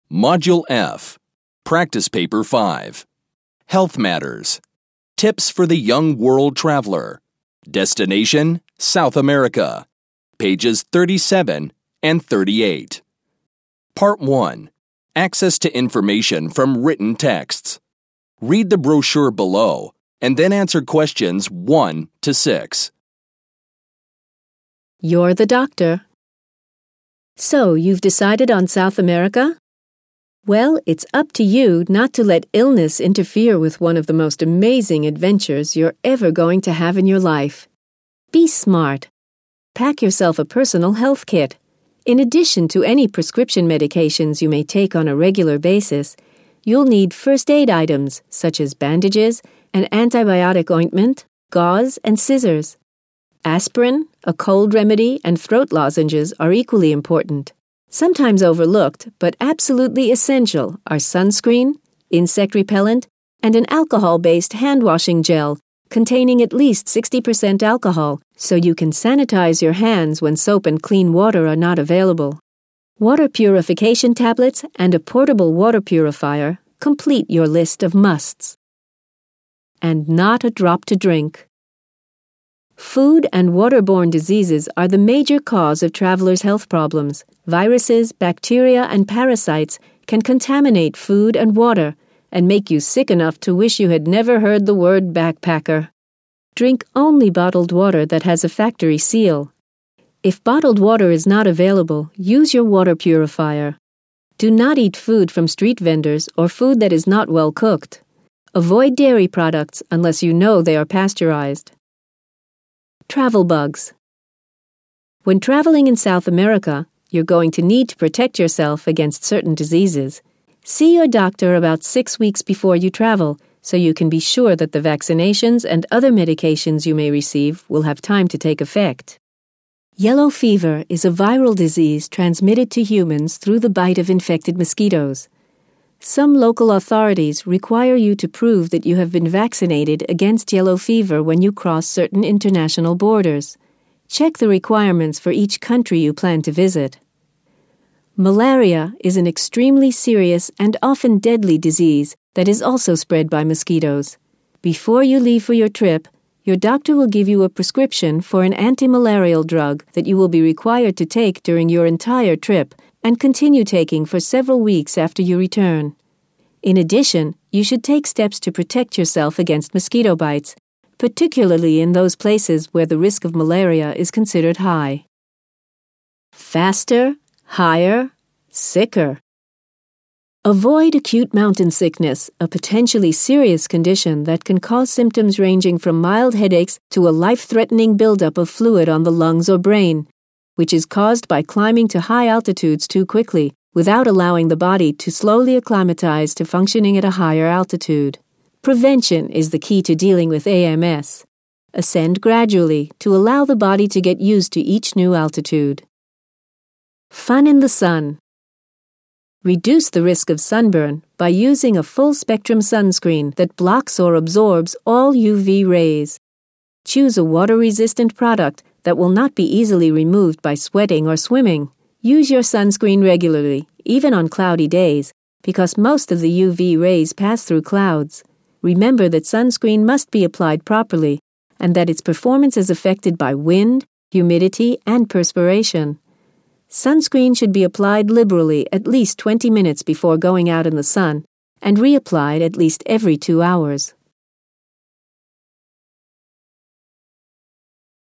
Module F, Practice Paper 5. Health Matters. Tips for the Young World Traveler. Destination, South America. Pages 37 and 38. Part 1. Access to information from written texts. Read the brochure below and then answer questions 1 to 6. You're the doctor. So, you've decided on South America? Well, it's up to you not to let illness interfere with one of the most amazing adventures you're ever going to have in your life. Be smart. Pack yourself a personal health kit. In addition to any prescription medications you may take on a regular basis, you'll need first aid items such as bandages, an antibiotic ointment, gauze, and scissors. Aspirin, a cold remedy, and throat lozenges are equally important. Sometimes overlooked, but absolutely essential, are sunscreen, insect repellent, and an alcohol-based hand-washing gel containing at least 60% alcohol so you can sanitize your hands when soap and clean water are not available. Water purification tablets and a portable water purifier complete your list of musts. And not a drop to drink. Food and waterborne diseases are the major cause of travelers' health problems. Viruses, bacteria, and parasites can contaminate food and water and make you sick enough to wish you had never heard the word backpacker. Drink only bottled water that has a factory seal. If bottled water is not available, use your water purifier. Do not eat food from street vendors or food that is not well cooked. Avoid dairy products unless you know they are pasteurized. Travel bugs. When traveling in South America, you're going to need to protect yourself against certain diseases. See your doctor about 6 weeks before you travel so you can be sure that the vaccinations and other medications you may receive will have time to take effect. Yellow fever is a viral disease transmitted to humans through the bite of infected mosquitoes. Some local authorities require you to prove that you have been vaccinated against yellow fever when you cross certain international borders. Check the requirements for each country you plan to visit. Malaria is an extremely serious and often deadly disease that is also spread by mosquitoes. Before you leave for your trip, your doctor will give you a prescription for an anti-malarial drug that you will be required to take during your entire trip and continue taking for several weeks after you return. In addition, you should take steps to protect yourself against mosquito bites, particularly in those places where the risk of malaria is considered high. Faster, higher, sicker. Avoid acute mountain sickness, a potentially serious condition that can cause symptoms ranging from mild headaches to a life-threatening buildup of fluid on the lungs or brain, which is caused by climbing to high altitudes too quickly without allowing the body to slowly acclimatize to functioning at a higher altitude. Prevention is the key to dealing with AMS. Ascend gradually to allow the body to get used to each new altitude. Fun in the sun. Reduce the risk of sunburn by using a full-spectrum sunscreen that blocks or absorbs all UV rays. Choose a water-resistant product that will not be easily removed by sweating or swimming. Use your sunscreen regularly, even on cloudy days, because most of the UV rays pass through clouds. Remember that sunscreen must be applied properly and that its performance is affected by wind, humidity, and perspiration. Sunscreen should be applied liberally at least 20 minutes before going out in the sun and reapplied at least every 2 hours.